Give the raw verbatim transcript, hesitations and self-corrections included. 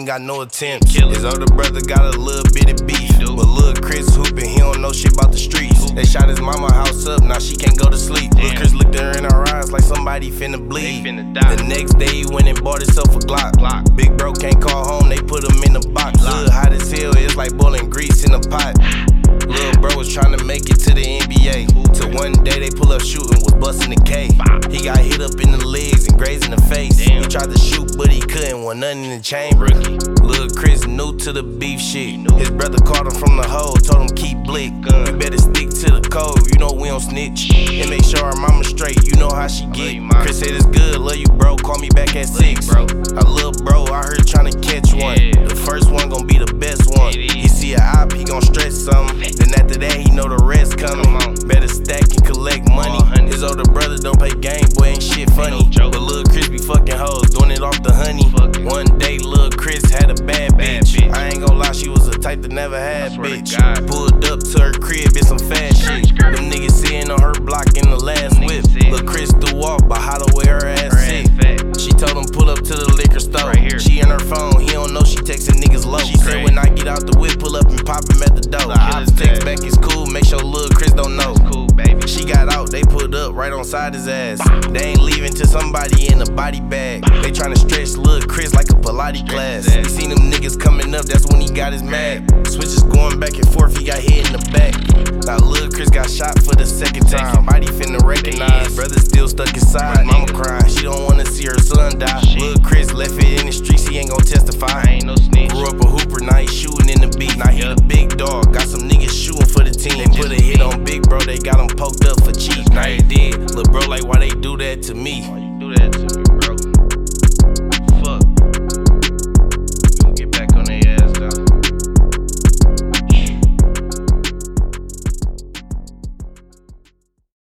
ain't got no attempts. His older brother got a little bit of beef, but Lil' Chris hoopin', he don't know shit about the streets. They shot his mama house up, now she can't go to sleep. Lil' Chris looked at her in her eyes like somebody finna bleed. The next day he went and bought himself a Glock. Big bro can't call home, they put him in the box. Hood hot as hell, it's like boiling grease in a pot. Lil' bro was tryna make it to the N B A, till one day they pull up shooting, was busting the K. He got hit up in the legs and grazed in the face. He tried to shoot but he couldn't, want nothing in the chamber. Lil' Chris new to the beef shit. His brother called him from the hole, told him keep blick. You better stick to the code, you know we don't snitch. And make sure our mama straight, you know how she get. Chris said it's good, love you bro, call me back at six. A little bro out here tryna catch one. The first one gon' be the best one. He see a op, he gon' stretch something. Then after that he know the rest coming. Better stack and collect money. His older brother don't play game, boy ain't shit funny. But Lil' Chris be fucking hoes, doing it off the honey. One day Lil' Chris had a bad bitch. I ain't gon' lie, she was the type that never had bitch. Pulled up to her crib, it's some fast shit. Them niggas sitting on her block in the last whip. Lil' Chris threw off, but how the way her ass sick. She told him pull up to the liquor store. She in her phone, he don't know she texting niggas low. She said when I get out the whip, pull up and pop him at the door. Ops text back, it's cool, make sure Lil' Chris don't know. She got out, they put up right on side his ass. They ain't leaving till somebody in a body bag. They tryna stretch Lil' Chris like a Pilates class. He seen them niggas coming up, that's when he got his mad. Switches going back and forth, he got hit in the back. Now Lil' Chris got shot for the second time. Body finna recognize, brother still stuck inside. Mama crying, she don't wanna see her son die. Lil' Chris left it in the streets, he ain't gon' testify. Grew up a hooper, now he shooting in the beat. Now he the big dog, got some niggas shooting for the team. They put a hit on Big Bro, they got him poked up for cheap. Now he did, lil' bro like why they do that to me? Why you do that to me?